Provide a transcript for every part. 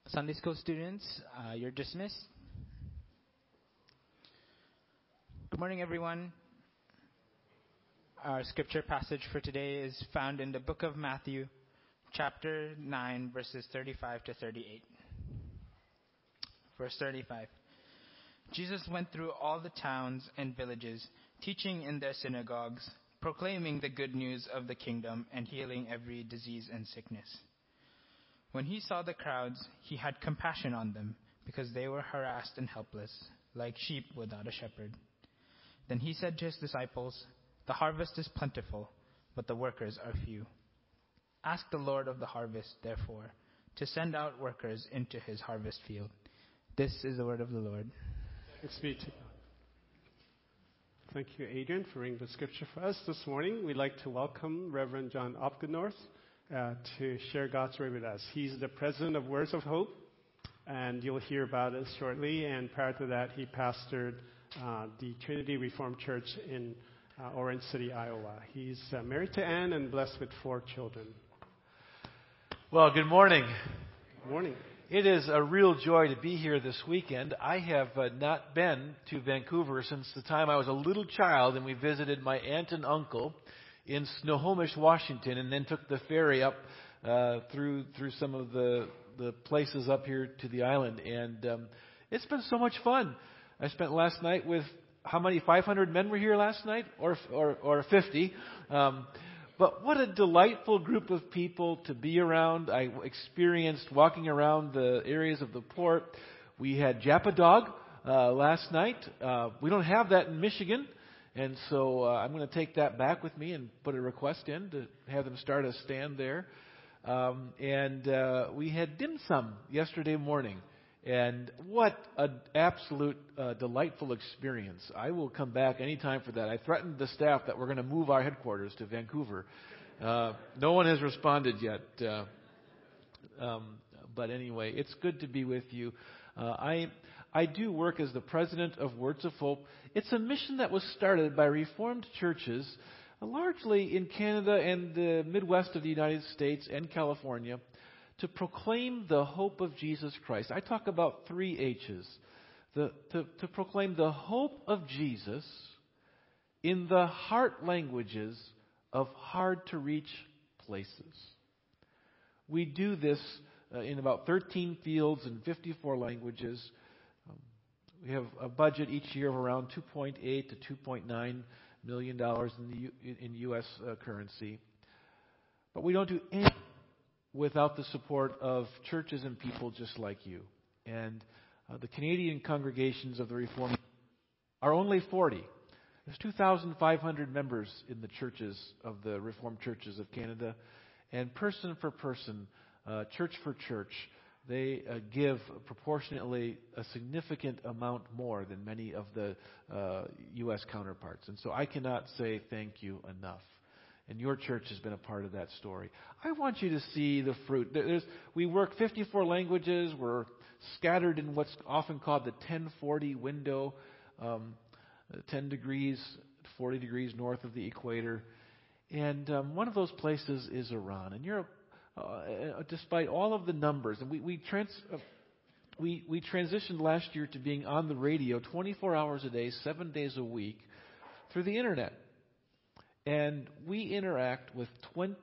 Sunday School students, you're dismissed. Good morning, everyone. Our scripture passage for today is found in the book of Matthew, chapter 9, verses 35 to 38. Verse 35. Jesus went through all the towns and villages, teaching in their synagogues, proclaiming the good news of the kingdom and healing every disease and sickness. When he saw the crowds, he had compassion on them, because they were harassed and helpless, like sheep without a shepherd. Then he said to his disciples, "The harvest is plentiful, but the workers are few. Ask the Lord of the harvest, therefore, to send out workers into his harvest field." This is the word of the Lord. Thanks be to God. Thank you, Adrian, for reading the scripture for us this morning. We'd like to welcome Reverend John Opgenorth to share God's word with us. He's the president of Words of Hope, and you'll hear about it shortly. And prior to that, he pastored the Trinity Reformed Church in Orange City, Iowa. He's married to Anne and blessed with 4 children. Well, good morning. Good morning. It is a real joy to be here this weekend. I have not been to Vancouver since the time I was a little child, and we visited my aunt and uncle in Snohomish, Washington, and then took the ferry up through some of the places up here to the island. And it's been so much fun. I spent last night with, how many, 500 men were here last night? Or 50. But what a delightful group of people to be around. I experienced walking around the areas of the port. We had Japa Dog last night. We don't have that in Michigan. And so I'm going to take that back with me and put a request in to have them start a stand there. And we had dim sum yesterday morning. And what an absolute delightful experience. I will come back anytime for that. I threatened the staff that we're going to move our headquarters to Vancouver. No one has responded yet. But anyway, it's good to be with you. I do work as the president of Words of Hope. It's a mission that was started by Reformed churches, largely in Canada and the Midwest of the United States and California, to proclaim the hope of Jesus Christ. I talk about 3 H's. To proclaim the hope of Jesus in the heart languages of hard-to-reach places. We do this in about 13 fields and 54 languages. We have a budget each year of around $2.8 to $2.9 million in U.S. currency. But we don't do anything without the support of churches and people just like you. And the Canadian congregations of the Reformed are only 40. There's 2,500 members in the churches of the Reformed Churches of Canada. And person for person, church for church, they give proportionately a significant amount more than many of the U.S. counterparts. And so I cannot say thank you enough. And your church has been a part of that story. I want you to see the fruit. We work 54 languages. We're scattered in what's often called the 1040 window, 10 degrees, 40 degrees north of the equator. And one of those places is Iran. And Europe, despite all of the numbers, and we transitioned last year to being on the radio 24 hours a day, 7 days a week, through the internet. And we interact with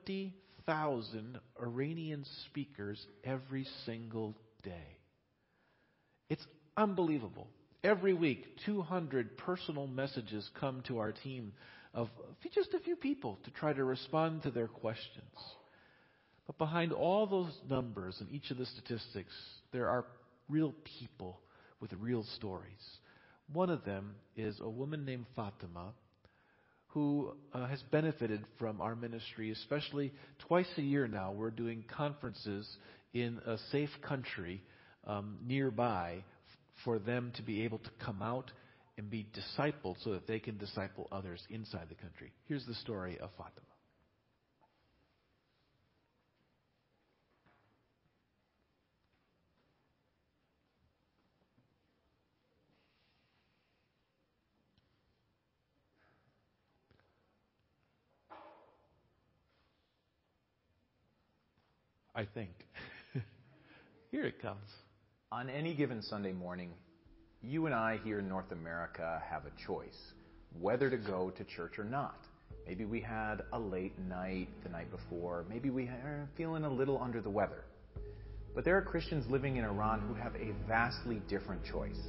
20,000 Iranian speakers every single day. It's unbelievable. Every week, 200 personal messages come to our team of just a few people to try to respond to their questions. But behind all those numbers and each of the statistics, there are real people with real stories. One of them is a woman named Fatima, who has benefited from our ministry, especially twice a year now. We're doing conferences in a safe country nearby for them to be able to come out and be discipled so that they can disciple others inside the country. Here's the story of Fatima. I think. Here it comes. On any given Sunday morning, you and I here in North America have a choice whether to go to church or not. Maybe we had a late night the night before. Maybe we are feeling a little under the weather. But there are Christians living in Iran who have a vastly different choice.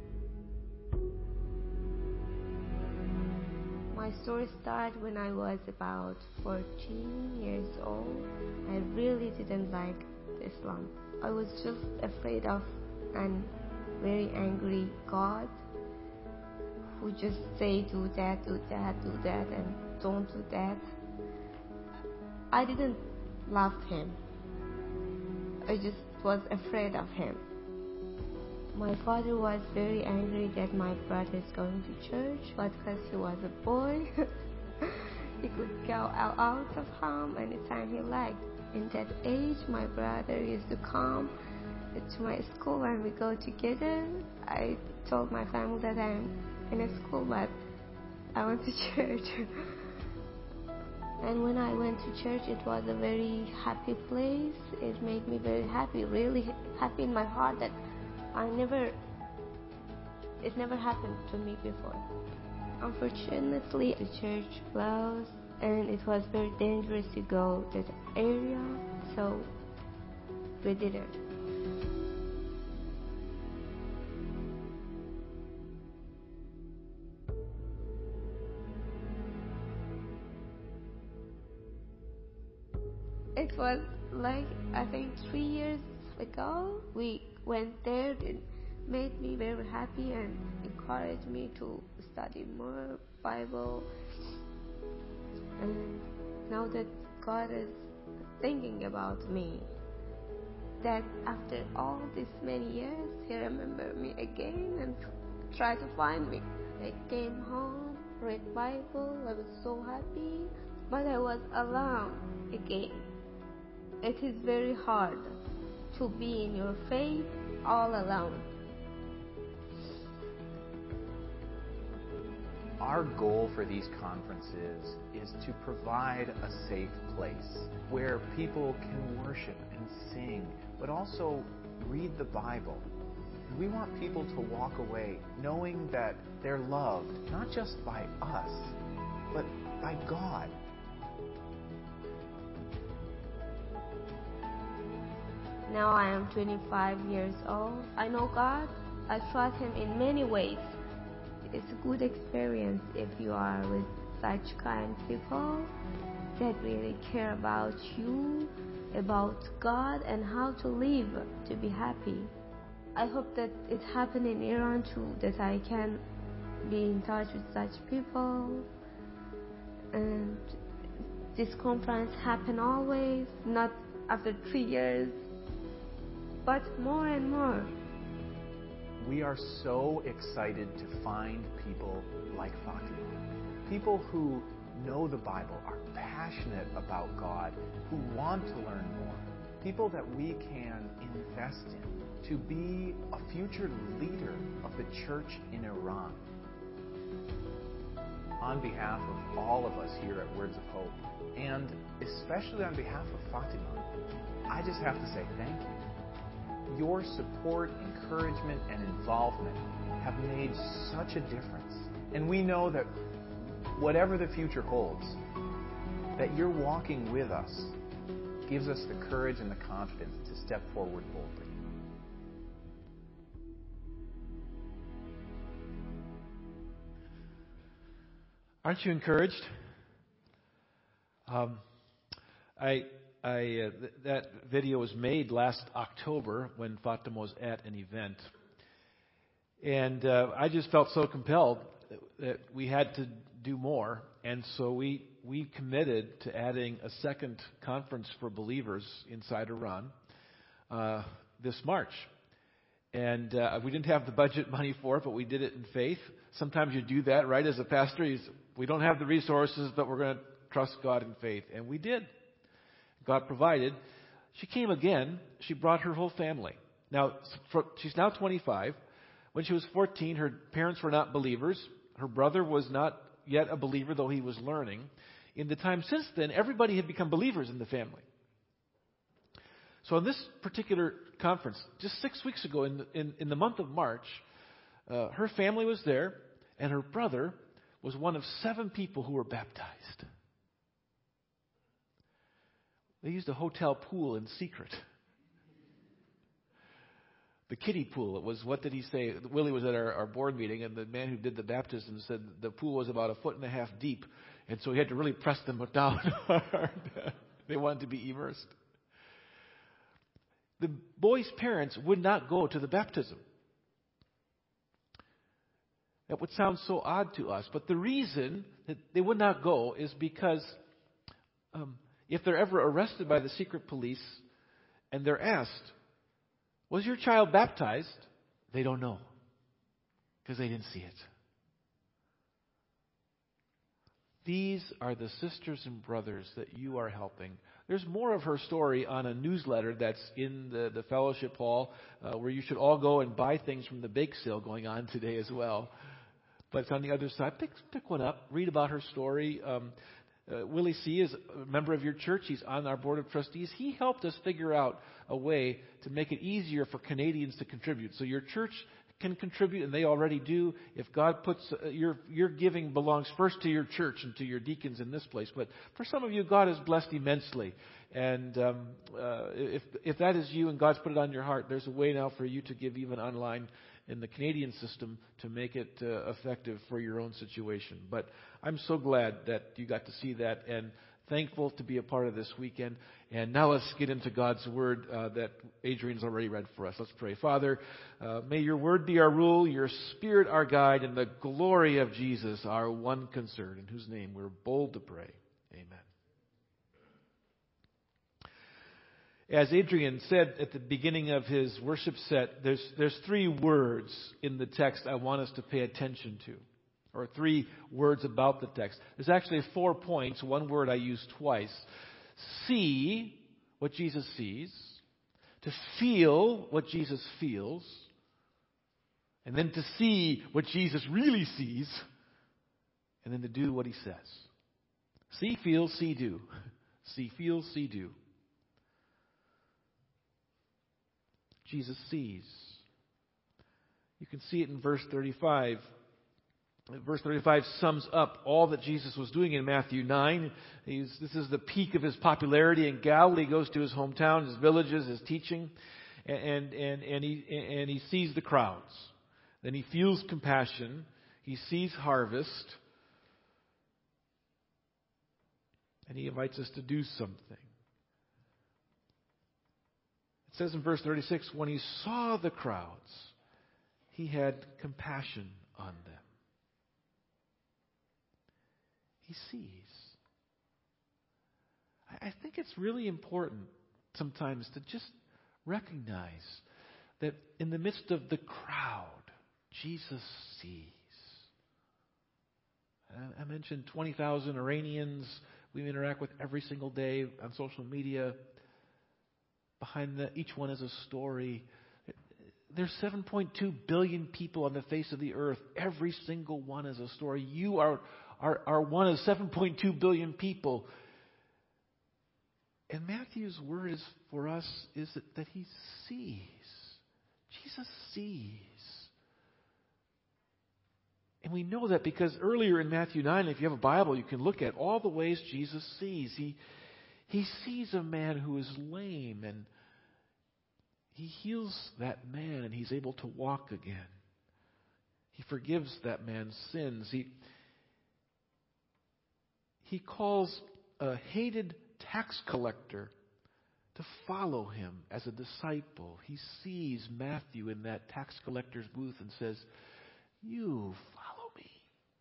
My story started when I was about 14 years old. I really didn't like Islam. I was just afraid of an very angry God who just say do that, do that, do that, and don't do that. I didn't love him. I just was afraid of him. My father was very angry that my brother is going to church, but because he was a boy, he could go out of home anytime he liked. In that age, my brother used to come to my school and we go together. I told my family that I'm in a school, but I went to church. And when I went to church, it was a very happy place. It made me very happy, really happy in my heart that it never happened to me before. Unfortunately, the church closed and it was very dangerous to go to that area, so we didn't. It was like, I think 3 years ago, we went there. It made me very happy and encouraged me to study more Bible. And now that God is thinking about me, that after all these many years, He remembered me again and tried to find me. I came home, read Bible, I was so happy, but I was alone again. It is very hard to be in your faith all alone. Our goal for these conferences is to provide a safe place where people can worship and sing, but also read the Bible. We want people to walk away knowing that they're loved, not just by us, but by God. Now I am 25 years old. I know God. I trust Him in many ways. It's a good experience if you are with such kind people that really care about you, about God, and how to live to be happy. I hope that it happens in Iran too, that I can be in touch with such people. And this conference happen always, not after 3 years, but more and more. We are so excited to find people like Fatima. People who know the Bible, are passionate about God, who want to learn more. People that we can invest in to be a future leader of the church in Iran. On behalf of all of us here at Words of Hope, and especially on behalf of Fatima, I just have to say thank you. Your support, encouragement, and involvement have made such a difference. And we know that whatever the future holds, that you're walking with us gives us the courage and the confidence to step forward boldly. Aren't you encouraged? That video was made last October when Fatima was at an event. And I just felt so compelled that we had to do more. And so we committed to adding a second conference for believers inside Iran this March. And we didn't have the budget money for it, but we did it in faith. Sometimes you do that, right? As a pastor, we don't have the resources, but we're going to trust God in faith. And we did. God provided. She came again. She brought her whole family. Now, she's now 25. When she was 14, her parents were not believers. Her brother was not yet a believer, though he was learning. In the time since then, everybody had become believers in the family. So in this particular conference, just 6 weeks ago, in the month of March, her family was there, and her brother was one of 7 people who were baptized. They used a hotel pool in secret. The kiddie pool. It was, what did he say? Willie was at our board meeting, and the man who did the baptism said the pool was about 1.5 feet deep, and so he had to really press them down hard. They wanted to be immersed. The boy's parents would not go to the baptism. That would sound so odd to us, but the reason that they would not go is because if they're ever arrested by the secret police and they're asked, was your child baptized? They don't know because they didn't see it. These are the sisters and brothers that you are helping. There's more of her story on a newsletter that's in the fellowship hall where you should all go and buy things from the bake sale going on today as well. But it's on the other side. Pick one up. Read about her story. Willie C. is a member of your church. He's on our board of trustees. He helped us figure out a way to make it easier for Canadians to contribute. So your church can contribute, and they already do. If God puts your giving belongs first to your church and to your deacons in this place. But for some of you, God has blessed immensely. And if that is you and God's put it on your heart, there's a way now for you to give even online in the Canadian system to make it effective for your own situation. But I'm so glad that you got to see that and thankful to be a part of this weekend. And now let's get into God's Word that Adrian's already read for us. Let's pray. Father, may your Word be our rule, your Spirit our guide, and the glory of Jesus our one concern, in whose name we're bold to pray. Amen. As Adrian said at the beginning of his worship set, there's 3 words in the text I want us to pay attention to, or 3 words about the text. There's actually 4 points. One word I use twice. See what Jesus sees, to feel what Jesus feels, and then to see what Jesus really sees, and then to do what he says. See, feel, see, do. See, feel, see, do. Jesus sees. You can see it in verse 35. Verse 35 sums up all that Jesus was doing in Matthew 9. This is the peak of his popularity in Galilee. He goes to his hometown, his villages, his teaching, and he sees the crowds. Then he feels compassion. He sees harvest. And he invites us to do something. It says in verse 36, when he saw the crowds, he had compassion on them. He sees. I think it's really important sometimes to just recognize that in the midst of the crowd, Jesus sees. I mentioned 20,000 Iranians we interact with every single day on social media. Behind each one is a story. There's 7.2 billion people on the face of the earth. Every single one is a story. You are one of 7.2 billion people. And Matthew's word is for us is that he sees. Jesus sees. And we know that because earlier in Matthew 9, if you have a Bible, you can look at all the ways Jesus sees. He sees a man who is lame, and he heals that man, and he's able to walk again. He forgives that man's sins. He calls a hated tax collector to follow him as a disciple. He sees Matthew in that tax collector's booth and says, "You follow me."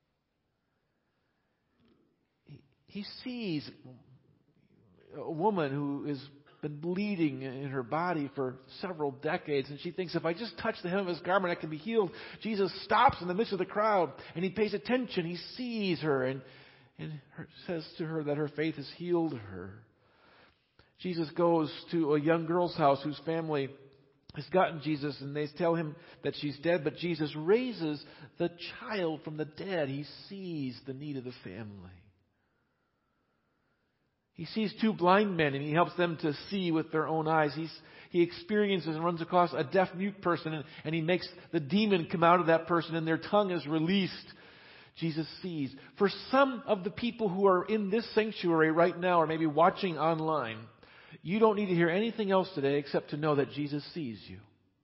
He sees a woman who has been bleeding in her body for several decades, and she thinks, if I just touch the hem of his garment, I can be healed. Jesus stops in the midst of the crowd, and he pays attention. He sees her and says to her that her faith has healed her. Jesus goes to a young girl's house whose family has gotten Jesus, and they tell him that she's dead, but Jesus raises the child from the dead. He sees the need of the family. He sees two blind men and he helps them to see with their own eyes. He experiences and runs across a deaf mute person and he makes the demon come out of that person and their tongue is released. Jesus sees. For some of the people who are in this sanctuary right now or maybe watching online, you don't need to hear anything else today except to know that Jesus sees you.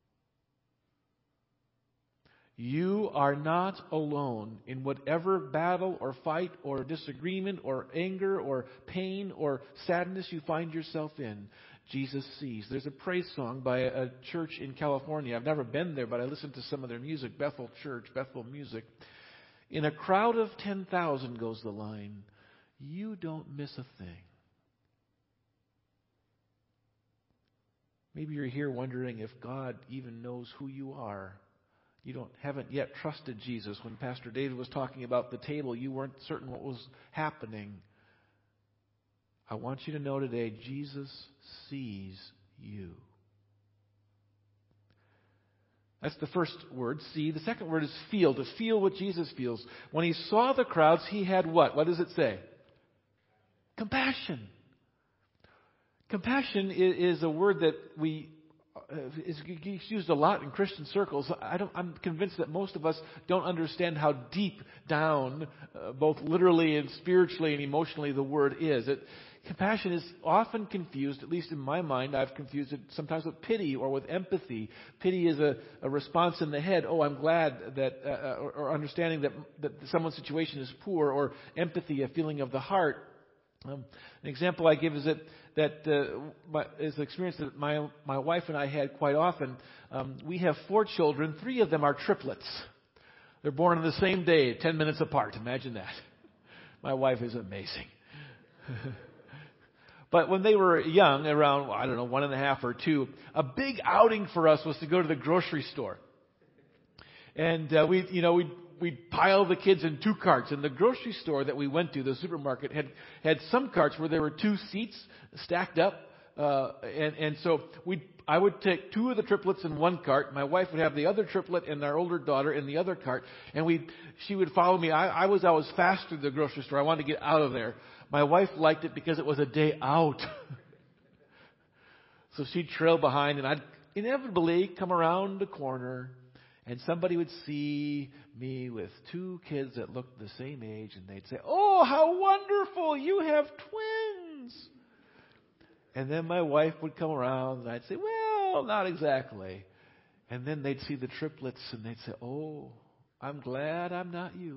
You are not alone in whatever battle or fight or disagreement or anger or pain or sadness you find yourself in. Jesus sees. There's a praise song by a church in California. I've never been there, but I listened to some of their music, Bethel Church, Bethel Music. In a crowd of 10,000 goes the line, you don't miss a thing. Maybe you're here wondering if God even knows who you are. You haven't yet trusted Jesus. When Pastor David was talking about the table, you weren't certain what was happening. I want you to know today, Jesus sees you. That's the first word, see. The second word is feel, to feel what Jesus feels. When he saw the crowds, he had what? What does it say? Compassion. Compassion is a word that is used a lot in Christian circles. I'm convinced that most of us don't understand how deep down, both literally and spiritually and emotionally, the word is. Compassion is often confused, at least in my mind, I've confused it sometimes with pity or with empathy. Pity is a response in the head, oh, I'm glad that, or understanding that someone's situation is poor, or empathy, a feeling of the heart. An example I give is is an experience that my wife and I had quite often. We have 4 children. 3 of them are triplets. They're born on the same day, 10 minutes apart. Imagine that. My wife is amazing. But when they were young, around, 1.5 or 2, a big outing for us was to go to the grocery store. And we'd pile the kids in 2 carts. And the grocery store that we went to, the supermarket, had some carts where there were 2 seats stacked up. So I would take 2 of the triplets in 1 cart. My wife would have the other triplet and our older daughter in the other cart. And she would follow me. I was fast to the grocery store. I wanted to get out of there. My wife liked it because it was a day out. So she'd trail behind and I'd inevitably come around the corner and somebody would see me with 2 kids that looked the same age and they'd say, oh, how wonderful, you have twins. And then my wife would come around and I'd say, well, not exactly. And then they'd see the triplets and they'd say, oh, I'm glad I'm not you.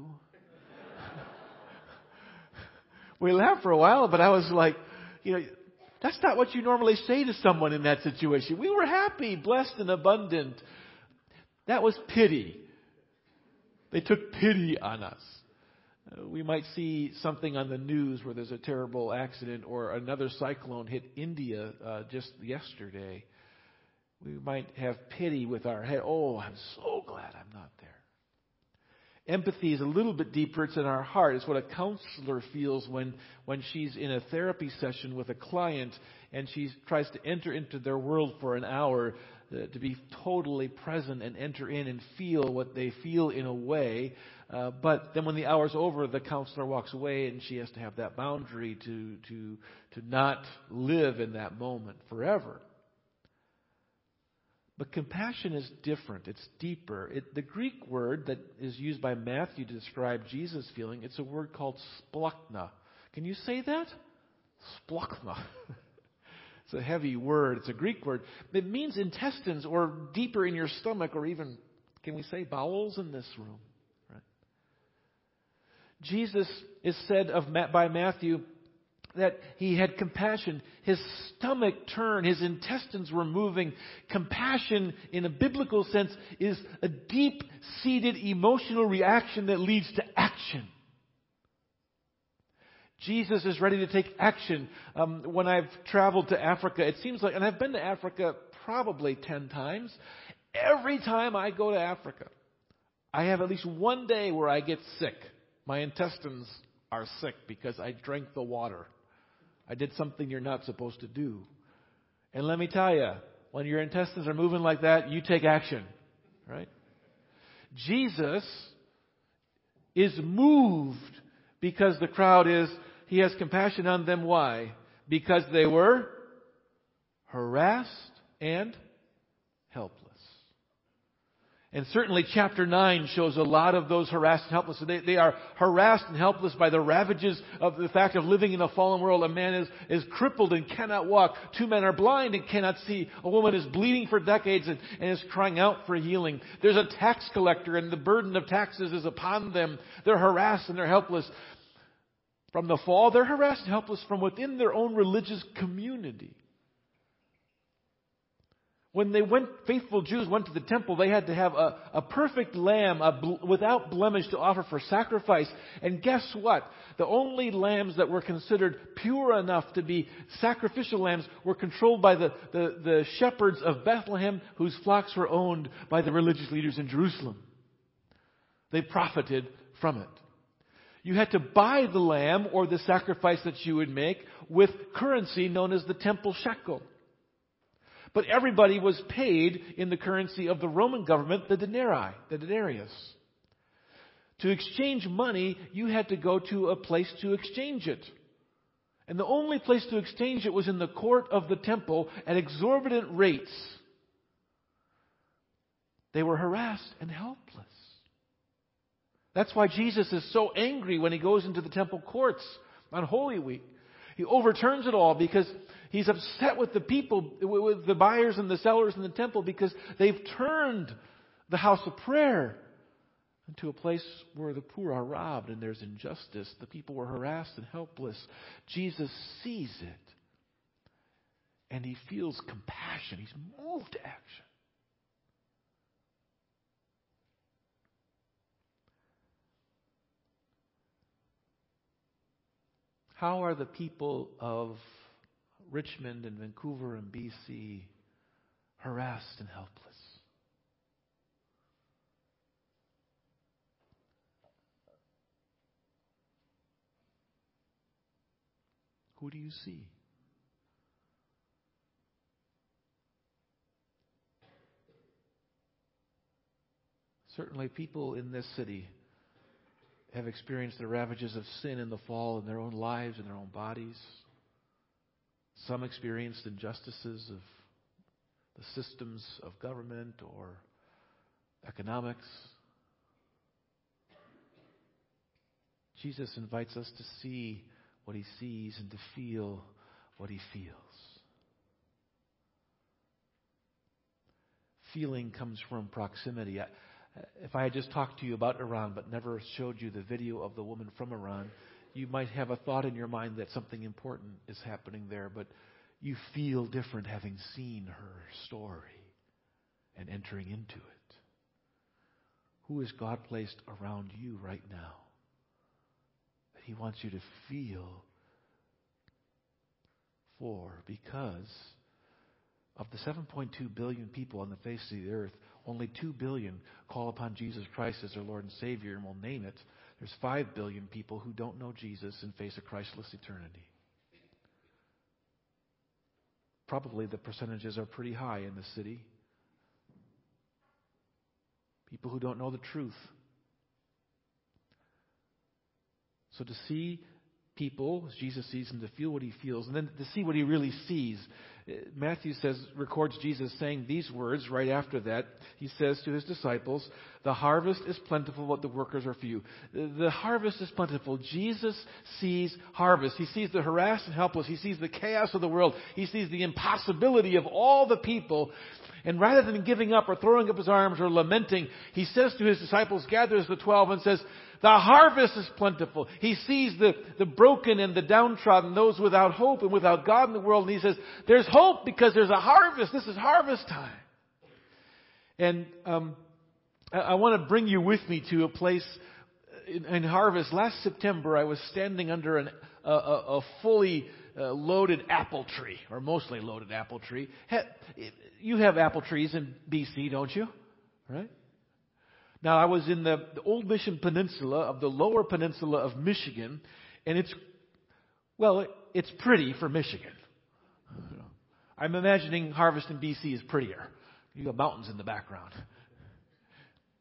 We laughed for a while, but I was like, that's not what you normally say to someone in that situation. We were happy, blessed, and abundant. That was pity. They took pity on us. We might see something on the news where there's a terrible accident or another cyclone hit India just yesterday. We might have pity with our head. Oh, I'm so glad I'm not there. Empathy is a little bit deeper. It's in our heart. It's what a counselor feels when she's in a therapy session with a client and she tries to enter into their world for an hour, to be totally present and enter in and feel what they feel in a way. But then when the hour's over, the counselor walks away and she has to have that boundary to not live in that moment forever. But compassion is different. It's deeper. The Greek word that is used by Matthew to describe Jesus' feeling, it's a word called splachna. Can you say that? Splachna. It's a heavy word. It's a Greek word. It means intestines or deeper in your stomach or even, can we say, bowels in this room? Right? Jesus is said by Matthew that he had compassion. His stomach turned. His intestines were moving. Compassion, in a biblical sense, is a deep-seated emotional reaction that leads to action. Jesus is ready to take action. When I've traveled to Africa, it seems like, and I've been to Africa probably 10 times, every time I go to Africa, I have at least one day where I get sick. My intestines are sick because I drank the water. I did something you're not supposed to do. And let me tell you, when your intestines are moving like that, you take action. Right? Jesus is moved because the crowd he has compassion on them. Why? because they were harassed and helpless. And certainly chapter 9 shows a lot of those harassed and helpless. They are harassed and helpless by the ravages of the fact of living in a fallen world. A man is crippled and cannot walk. 2 men are blind and cannot see. A woman is bleeding for decades and is crying out for healing. There's a tax collector and the burden of taxes is upon them. They're harassed and they're helpless. From the fall, they're harassed and helpless from within their own religious community. When faithful Jews went to the temple, they had to have a perfect lamb without blemish to offer for sacrifice. And guess what? The only lambs that were considered pure enough to be sacrificial lambs were controlled by the shepherds of Bethlehem, whose flocks were owned by the religious leaders in Jerusalem. They profited from it. You had to buy the lamb or the sacrifice that you would make with currency known as the temple shekel. But everybody was paid in the currency of the Roman government, the denarius. To exchange money, you had to go to a place to exchange it. And the only place to exchange it was in the court of the temple at exorbitant rates. They were harassed and helpless. That's why Jesus is so angry when he goes into the temple courts on Holy Week. He overturns it all because he's upset with the people, with the buyers and the sellers in the temple, because they've turned the house of prayer into a place where the poor are robbed and there's injustice. The people were harassed and helpless. Jesus sees it and he feels compassion. He's moved to action. How are the people of Richmond and Vancouver and BC harassed and helpless? Who do you see? Certainly people in this city have experienced the ravages of sin and the fall in their own lives and their own bodies. Some experienced injustices of the systems of government or economics. Jesus invites us to see what he sees and to feel what he feels. Feeling comes from proximity. If I had just talked to you about Iran but never showed you the video of the woman from Iran, you might have a thought in your mind that something important is happening there, but you feel different having seen her story and entering into it. Who has God placed around you right now that he wants you to feel for? Because of the 7.2 billion people on the face of the earth, only 2 billion call upon Jesus Christ as their Lord and Savior and will name it. There's 5 billion people who don't know Jesus and face a Christless eternity. Probably the percentages are pretty high in the city. People who don't know the truth. So to see people, as Jesus sees them, to feel what he feels, and then to see what he really sees. Matthew records Jesus saying these words right after that. He says to his disciples, "The harvest is plentiful, but the workers are few." The harvest is plentiful. Jesus sees harvest. He sees the harassed and helpless. He sees the chaos of the world. He sees the impossibility of all the people. And rather than giving up or throwing up his arms or lamenting, he says to his disciples, gathers the 12 and says, "The harvest is plentiful." He sees the broken and the downtrodden, those without hope and without God in the world. And he says, there's hope because there's a harvest. This is harvest time. And I want to bring you with me to a place in harvest. Last September, I was standing under a fully loaded apple tree, or mostly loaded apple tree. You have apple trees in BC, don't you? Right? Now, I was in the Old Mission Peninsula of the Lower Peninsula of Michigan, and it's pretty for Michigan. I'm imagining harvest in BC is prettier. You have mountains in the background.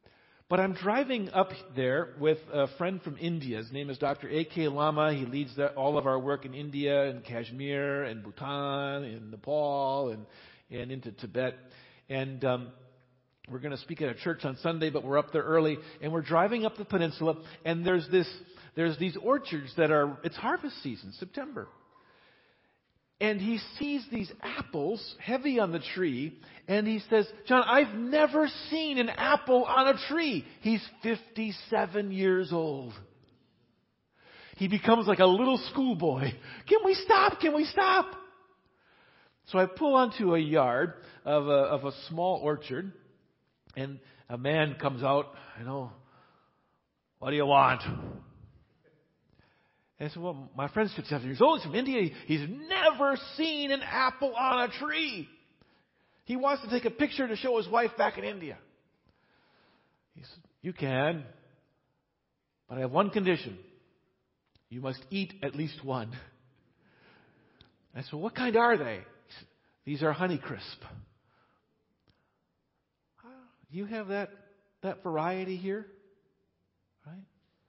But I'm driving up there with a friend from India. His name is Dr. A.K. Lama. He leads all of our work in India and Kashmir and Bhutan and Nepal and into Tibet. And we're going to speak at a church on Sunday, but we're up there early. And we're driving up the peninsula, and there's these orchards it's harvest season, September. And he sees these apples heavy on the tree, and he says, John, I've never seen an apple on a tree. He's 57 years old. He becomes like a little schoolboy. Can we stop? Can we stop? So I pull onto a yard of a small orchard, and a man comes out, what do you want? And I said, well, my friend's 57 years old. He's from India. He's never seen an apple on a tree. He wants to take a picture to show his wife back in India. He said, you can, but I have one condition. You must eat at least one. I said, what kind are they? He said, these are Honeycrisp. You have that variety here? Right?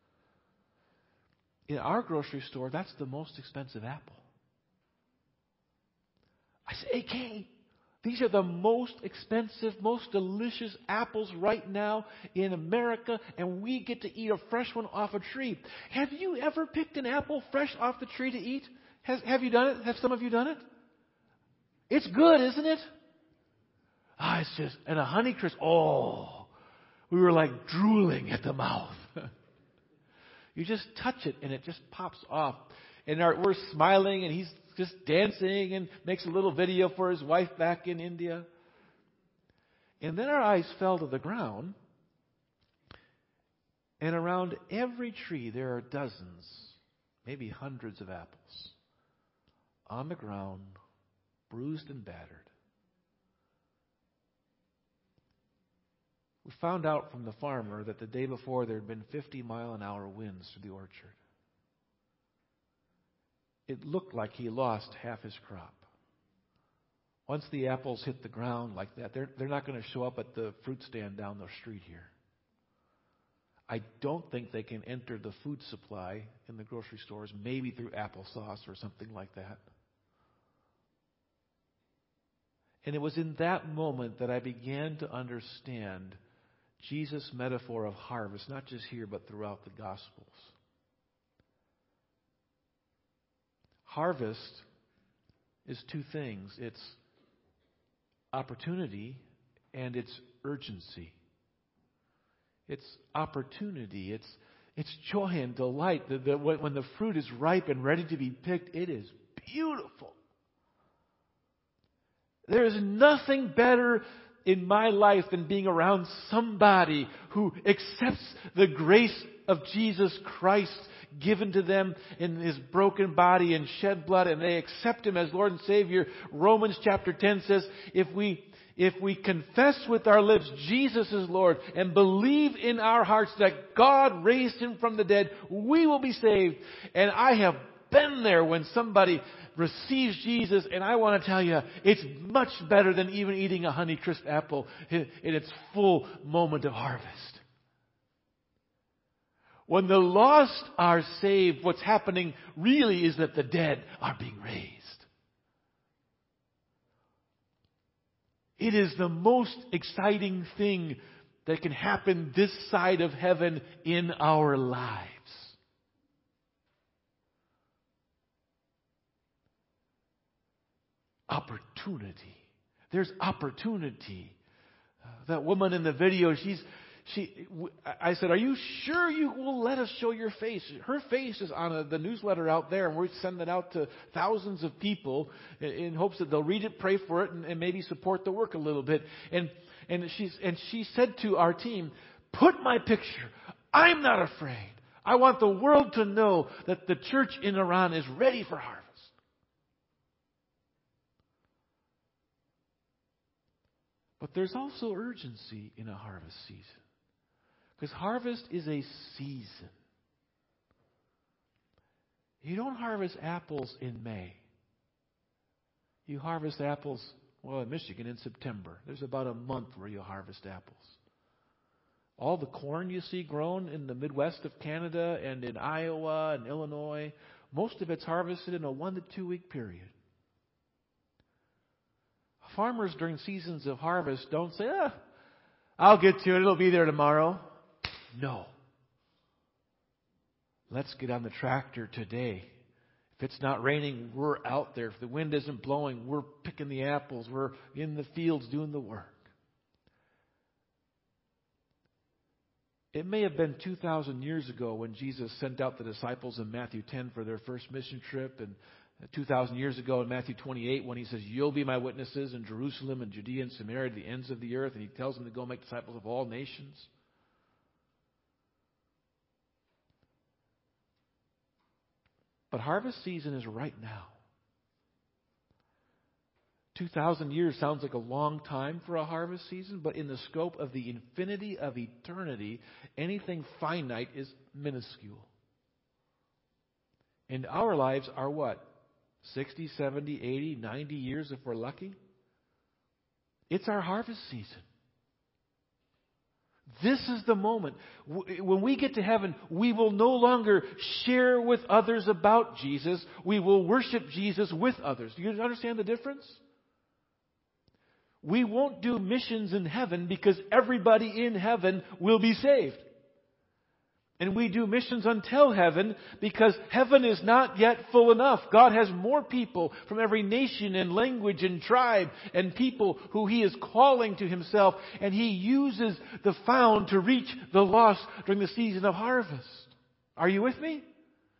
In our grocery store, that's the most expensive apple. I said, AK, these are the most expensive, most delicious apples right now in America, and we get to eat a fresh one off a tree. Have you ever picked an apple fresh off the tree to eat? Have you done it? Have some of you done it? It's good, isn't it? It's just, and a Honeycrisp, we were like drooling at the mouth. You just touch it and it just pops off. And we're smiling and he's just dancing and makes a little video for his wife back in India. And then our eyes fell to the ground. And around every tree there are dozens, maybe hundreds of apples on the ground, bruised and battered. We found out from the farmer that the day before there had been 50-mile-an-hour winds through the orchard. It looked like he lost half his crop. Once the apples hit the ground like that, they're not going to show up at the fruit stand down the street here. I don't think they can enter the food supply in the grocery stores, maybe through applesauce or something like that. And it was in that moment that I began to understand Jesus' metaphor of harvest, not just here, but throughout the Gospels. Harvest is two things. It's opportunity and it's urgency. It's opportunity. It's joy and delight. When the fruit is ripe and ready to be picked, it is beautiful. There is nothing better in my life than being around somebody who accepts the grace of Jesus Christ given to them in His broken body and shed blood, and they accept Him as Lord and Savior. Romans chapter 10 says, if we confess with our lips Jesus is Lord and believe in our hearts that God raised Him from the dead, we will be saved. And I have been there when somebody receives Jesus, and I want to tell you, it's much better than even eating a Honeycrisp apple in its full moment of harvest. When the lost are saved, what's happening really is that the dead are being raised. It is the most exciting thing that can happen this side of heaven in our lives. Opportunity. There's opportunity. That woman in the video, I said, are you sure you will let us show your face? Her face is on the newsletter out there, and we're sending it out to thousands of people in hopes that they'll read it, pray for it, and maybe support the work a little bit. And she said to our team, put my picture. I'm not afraid. I want the world to know that the church in Iran is ready for harvest. But there's also urgency in a harvest season. Because harvest is a season. You don't harvest apples in May. You harvest apples, in Michigan in September. There's about a month where you harvest apples. All the corn you see grown in the Midwest of Canada and in Iowa and Illinois, most of it's harvested in a 1 to 2 week period. Farmers during seasons of harvest don't say, I'll get to it, it'll be there tomorrow. No. Let's get on the tractor today. If it's not raining, we're out there. If the wind isn't blowing, we're picking the apples. We're in the fields doing the work. It may have been 2,000 years ago when Jesus sent out the disciples in Matthew 10 for their first mission trip, and 2,000 years ago in Matthew 28 when he says, you'll be my witnesses in Jerusalem and Judea and Samaria to the ends of the earth, and he tells them to go make disciples of all nations. But harvest season is right now. 2,000 years sounds like a long time for a harvest season, but in the scope of the infinity of eternity, anything finite is minuscule. And our lives are what? 60, 70, 80, 90 years if we're lucky? It's our harvest season. This is the moment. When we get to heaven, we will no longer share with others about Jesus. We will worship Jesus with others. Do you understand the difference? We won't do missions in heaven because everybody in heaven will be saved. And we do missions until heaven because heaven is not yet full enough. God has more people from every nation and language and tribe and people who He is calling to Himself. And He uses the found to reach the lost during the season of harvest. Are you with me?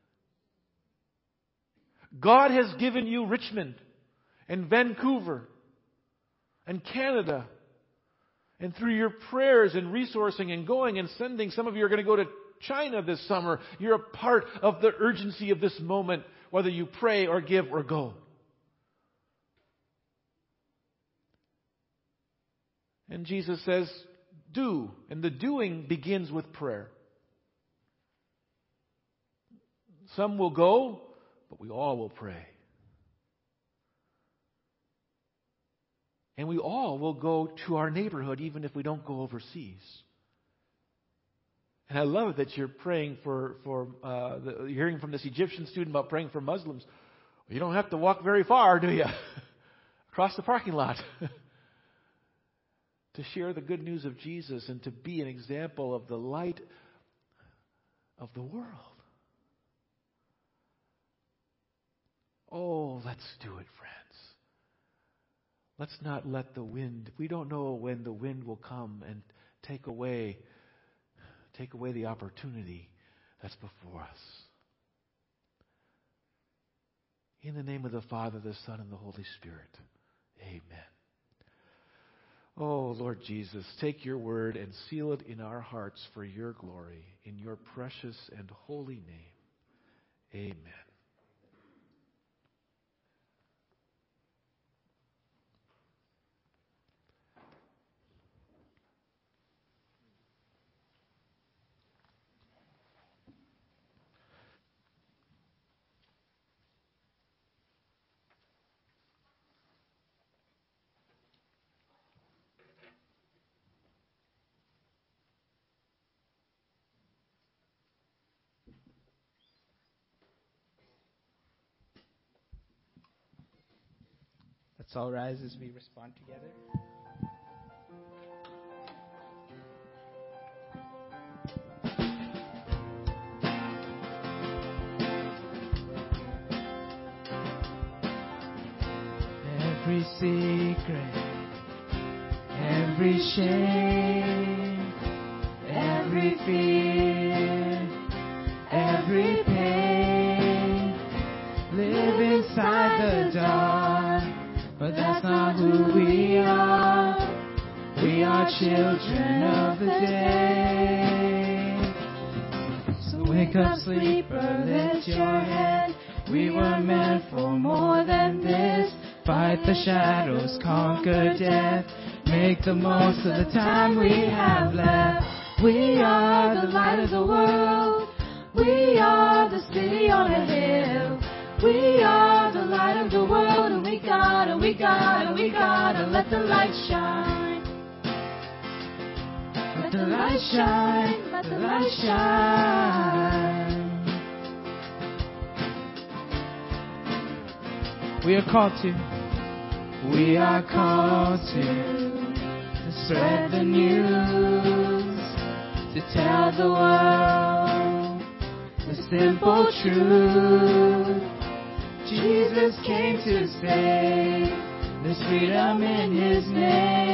God has given you Richmond and Vancouver and Canada. And through your prayers and resourcing and going and sending, some of you are going to go to China this summer. You're a part of the urgency of this moment, whether you pray or give or go. And Jesus says, do. And the doing begins with prayer. Some will go, but we all will pray. And we all will go to our neighborhood, even if we don't go overseas. And I love that you're praying you're hearing from this Egyptian student about praying for Muslims. Well, you don't have to walk very far, do you? Across the parking lot. To share the good news of Jesus and to be an example of the light of the world. Oh, let's do it, friends. Let's not let the wind, we don't know when the wind will come and take away the opportunity that's before us. In the name of the Father, the Son, and the Holy Spirit. Amen. Oh, Lord Jesus, take your word and seal it in our hearts for your glory. In your precious and holy name. Amen. Let's all rise as we respond together. Every secret, every shame, every fear, every pain, live inside the dark. But that's not who we are. We are children of the day. So wake up, sleeper, lift your head. We were meant for more than this. Fight the shadows, conquer death. Make the most of the time we have left. We are the light of the world. We are the city on a hill. We are the light of the world, and we gotta let the light shine. Let the light shine. Let the light shine. We are called to. We are called to spread the news, to tell the world the simple truth. Jesus came to save. There's freedom in His name.